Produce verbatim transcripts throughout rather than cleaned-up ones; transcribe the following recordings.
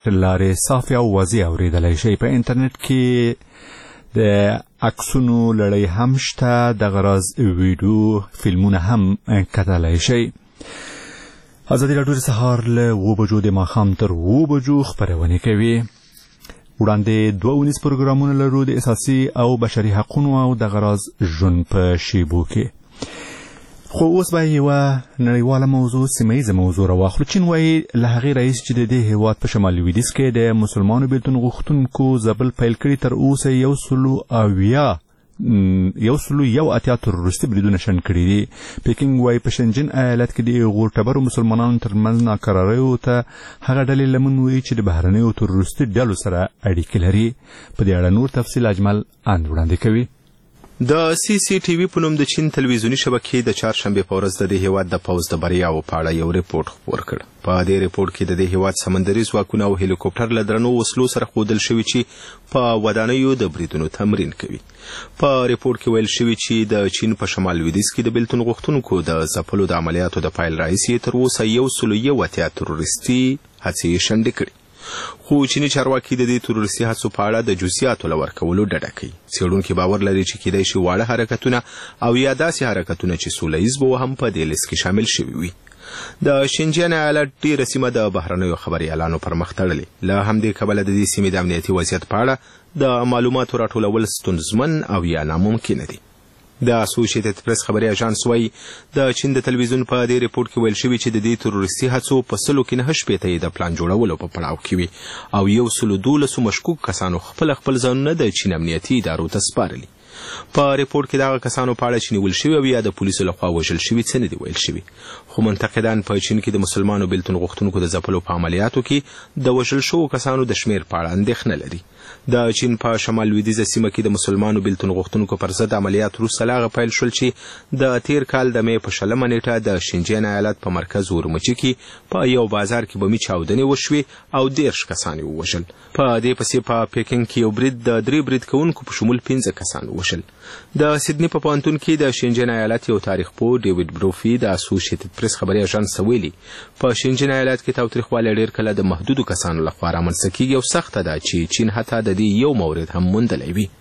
لارې صافي او واضح اوریدلای شي. په انټرنیټ کې د عکسونو لړۍ هم شته، د غراز ویډیو فلمونه هم کتلای شي. ازادي راډیو د سهار له اوه بجو د ماښام تر اوه بجو خپرونه کوي. وړاندې دوه ونیز پروګرامونه لرو، د اساسي او بشري حقوقو او د غراز ژوند په شیبو کې. خو اوس به یوه نړیواله موضوع، سیمه‌ییزه موضوع راواخلو. چین وایي له هغې راهیسې چې د دې هېواد په شمال لویدیځ کې د مسلمانو بېلتون غوښتونکو ځپل پیل کړي، تر اوسه یو سلو اویا یو سلو یو اتیا تروریستي بریدونه شنډ کړي دي. پیکینګ وایي په شنجن ایالت کې د غورټبرو مسلمانانو ترمنځ ناکراریو ته هغه ډلې لمن وایي چې د بهرنیو تروریستي ډلو سره اړیکې لري. په دې اړه نور تفصیل اجمل اند وړاندې کوي. د سی سی ټي وي په نوم د چین تلویزیونی شبکې د چهارشنبه په ورځ د دې هیواد د پوځ د بریاو په اړه یو ریپورت خپور کړ. په دې ریپورت کې د دې هیواد سمندري ځواکونه او هلیکوپټر له درنو وسلو سره ښودل شوي چې په ودانیو د بریدونو تمرین کوي. په ریپورت کې ویل شوي چې د چین په شمال لویدیځ کې د بېلتون غوښتونکو د ځپلو د عملیاتو د پیل راهیسې تر اوسه یو سلو یو اتیا تروریستي هڅې شنډې کړي. خو چینی چارواکي د دې تروریستي هڅو په اړه د جزئیاتو له ورکولو ډډه کوي. څېړونکي باور لري چې کیدای شي واړه حرکتونه او یا داسې حرکتونه چې سوله ییز به هم په دې لیست کې شامل شوي وي. د شینجیان ایالت ډېره سیمه د بهرنیو خبریالانو پر مخ تړلې. له همدې کبله د دې سیمې د امنیتي وضعیت په اړه د معلوماتو راټولول ستونزمن او یا ناممکنه دي. د اسوسییټډ پریس خبري اژانس وايي د چین د تلویزیون په دې ریپورت کې ویل شوي چې د دې تروریستي هڅو په سلو کې نهه شپېته یې د پلان جوړولو په پړاو کې وي او یو سلو دولسو مشکوک کسانو خپل خپل ځانونه د چین امنیتي ادارو ته سپارلي. په ریپورت کې دغه کسانو په اړه چې نیول شوي او یا د پولیسو لخوا وژل شوي څه نه دي ویل شوي. خو منتقدان په چین کې د مسلمانو بېلتون غوښتونکو د ځپلو په عملیاتو کې د وژل شوو کسانو د شمېر په اړه اندېښنه لري. د چین په شمال لویدیځه سیمه کې د مسلمانو بېلتون غوښتونکو پر ضد عملیات وروسته له هغه پیل شول چې د تیر کال د مې په شلمه نیټه د شینجین ایالت په مرکز اورمچي کې په یو بازار کې بمي چاودنې وشوې او دېرش کسان یې ووژل. په دې پسې په پیکینګ کې یو برید د درې برید کوونکو په شمول پنځه کسان ووژل. د سیدني په پوهنتون کې د شینجین ایالت یو تاریخ پوه ډیوډ بروفي د اسوسییټډ پریس خبري اژانس ته ویلي په شینجین ایالت کې تاوتریخوالی ډېر کله د محدودو کسانو لخوا رامنځته کېږي او سخته ده چې چین حتی د دې یو مورد هم موندلی وي.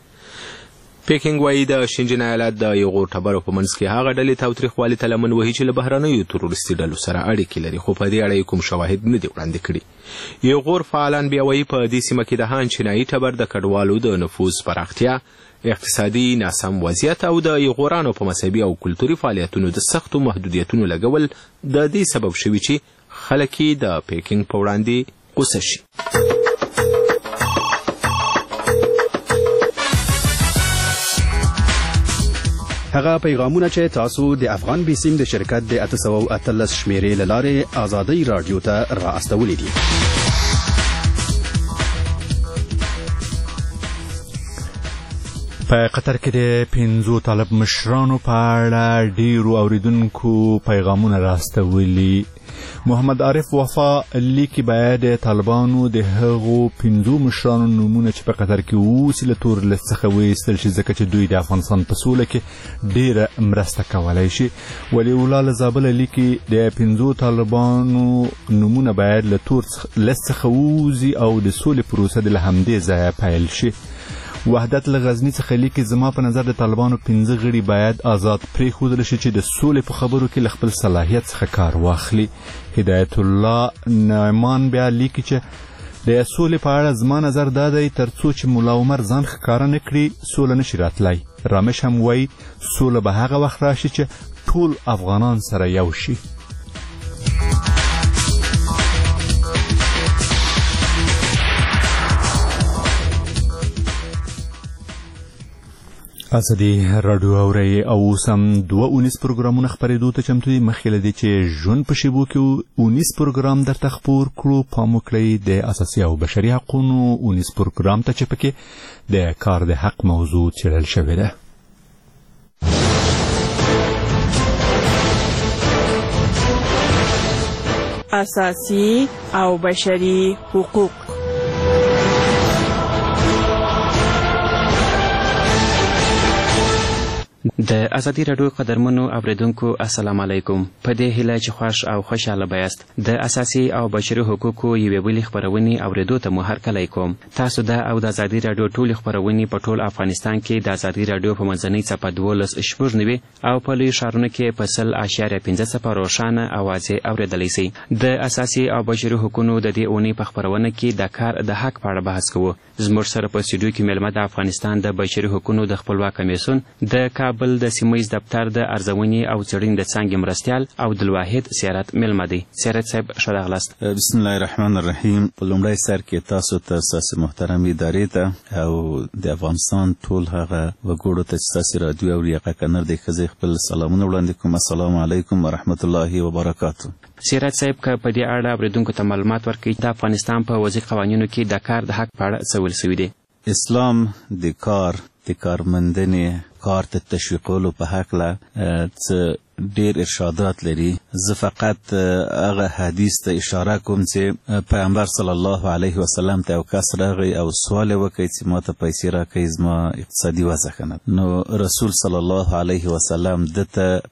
پیکینګ وایي د شینجین ایالت د یو غورټبرو په منځ کې هغه ډلې تاوتریخوالي ته لمن وهي چې له بهرنیو تروریستي ډلو سره اړیکې لري، خو په دې اړه یې کوم شواهد نه دي وړاندې کړي. یو غور فعالان بیا وایي په دې سیمه کې د هان چینایي ټبر د کډوالو د نفوذ پراختیا، اقتصادي ناسم وضعیت او د یغورانو په مذهبي او کلتوري فعالیتونو د سختو محدودیتونو لګول د دې سبب شوي چې خلک یې د پیکینګ په وړاندې غوسه شي. هغه پیغامونه چې تاسو د افغان بیسیم د شرکت د اته سوه او اتلس شمیرې له لارې ازادۍ راډیو ته را استولي دي. په قطر کې د پنځو طالب مشرانو په اړه ډیرو اوریدونکو پیغامونه راستولي. محمد عارف وفا لیکي باید طالبانو د هغو پنځو مشرانو نومونه چې په قطر کې اوس له تور لیست څخه وایستل شي، ځکه چې دوی د افغانستان په سوله کې ډیره مرسته کولی شي. ولی الله له زابله لیکي د پنځو طالبانو نومونه باید له تور لیست څخه ووځي او د سولې پروسه د له همدې ځایه پیل شي. وحدت له غزني څخه لیکي زما په نظر د طالبانو پنځه غړي باید آزاد پرېښودل شي چې د سولې په خبرو کې له خپل صلاحیت څخه کار واخلي. هدایت الله نعمان بیا لیکي چې د سولې په اړه زما نظر دا دی تر څو چې ملا عمر ځان ښکاره نه کړي سوله نشي راتلی. رامش هم وایي سوله به هغه وخت راشي چې ټول افغانان سره یو شي. ازادي راډیو اورئ او اوس هم دوه اونیز پروګرامونه خپرېدو ته چمتو دي. مخکې له دې چې ژوند په شیبو کې اونیز پروګرام درته خپور کړو، پام وکړئ د اساسي او بشري حقوقو اونیز پروګرام ته چې پکې د کار د حق موضوع څېړل شوې ده. اساسي او بشري حقوق. د ازادي راډیو قدرمنو اوریدونکو السلام علیکم. په دې هیله چې خوښ او خوشاله بیاست. د اساسي او بشري حقوقو یوې بلې خپرونې اوریدو ته مو هرکلی کوم. تاسو د او د ازادي راډیو ټولې خپرونې په ټول افغانستان کې د ازادي راډیو په منځنۍ څپه دولس شپږ نوي او په لویو ښارونو کې په سل اشاریه پنځه څپه روښانه اوازې اوریدلی سئ. د اساسي او بشري حقوقو د دې اونۍ په خپرونه کې د کار د حق په اړه بحث کوو. زموږ سره په سټوډیو کې میلمه د افغانستان د بشري حقوقو د خپلواک کمیسیون د کابل د سیمه ییز دفتر د ارزونې او څېړنې د څانګې مرستیال عبدالواحد سیرت میلمه دی. سیرت صاحب ښه راغلاست. بسم الله الرحمن الرحیم. په لومړی سر کې تاسو ته ستاسې محترم ادارې ته او د افغانستان ټول هغه وګړو ته چې ستاسې راډیو اوري هغه کنر دی ښځې خپل سلامونه وړاندې کوم. السلام علیکم ورحمت الله وبرکاتو. سیرت صاحب که په دې اړه اورېدونکو ته معلومات ورکړي د افغانستان په وضعي قوانینو کې د کار د حق په اړه څه ویل سوي دي؟ اسلام د کار د کارمندنې کار ته تشویقولو په هکله څه ډیر ارشادات لري. زه فقط هغه حدیث ته اشاره کوم چې پیغمبر صلی الله علیه وسلم ته یو کس راغی او سوال وکړي چې ما ته پیسې راکړئ زما اقتصادي وضع ښه نه. نو رسول صلی الله علیه وسلم ده ته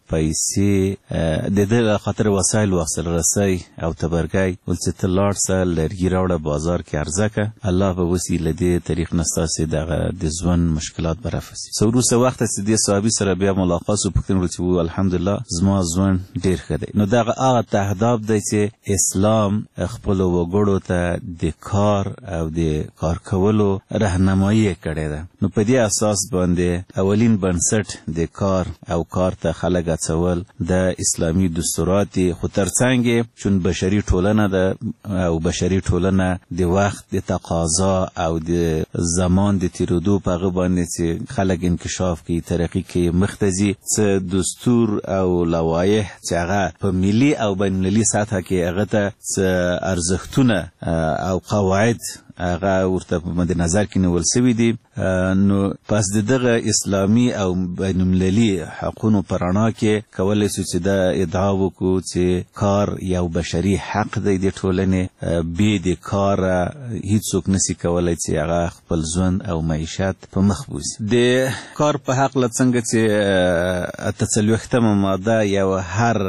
پیسې د ده خاطر وسایل واخیستل، رسی او تبرګی، ول چې ته لاړ شه لرګي راوړه بازار کې عرضه کړه، الله به وسي له دې طریق نه ستاسې دغه د ژوند مشکلات به رفع سي. څه وروسته وخته چې دې صحابي سره بیا ملاقات شو، پوښتنه وکړه چې الحمدلله زما ژوند ډیر ښه دی. نو دغه هغه تهداب دی چې اسلام خپلو وګړو ته د کار او د کار کولو رهنمایي کړې ده. نو په دې اساس باندې اولین بنسټ د کار او کار ته خلک اچول د اسلامي دستورات دي. خو ترڅنګ چون بشري ټولنه ده او بشري ټولنه د وخت د تقاضا او د زمان د تیرودو په هغه باندې چې خلک انکشاف کوي، ترقي کوي، مخ ته ځي. څه دستور او لوایح چې هغه په ملي او بین المللي سطحه کې هغه ته څه ارزښتونه او قواعد هغه ورته په مد نظر کې نیول سوي دي. نو پس د دغه اسلامي او بین المللي حقونو په رڼا کې کولی شو چې دا ادعا وکړو چې کار یو بشري حق دی د ټولنې. بې د کاره هیڅوک نسي کولی چې هغه خپل ژوند او معیشت په مخ بوځي. د کار په حقله څنګه چې اته څلوېښتمه ماده یو هر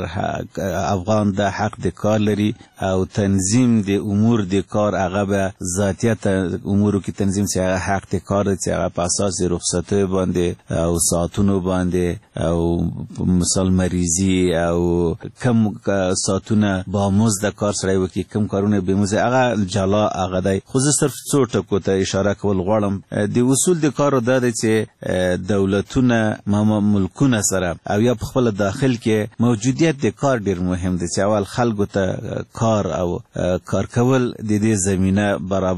افغان د حق د کار لري او تنظیم د امور د کار هغه به ذاتیت امورو کې تنظیم چې هغه حق د کار دی چې هغه په اساس رخصتیو باندې او ساعتونو باندې او مثال مریضي او کم ساعتونه بامزد کار سړی وکړي، کم کارونه بېمزد، هغه جلا هغه دی. خو زه صرف څو ټکو ته اشاره کول غواړم. د اصول د کارو دا دی چې دولتونه ملکونه سره او یا په خپل داخل کې موجودیت د کار ډیر مهم دی چې اول خلکو ته کار او کار کول د دې زمینه برابر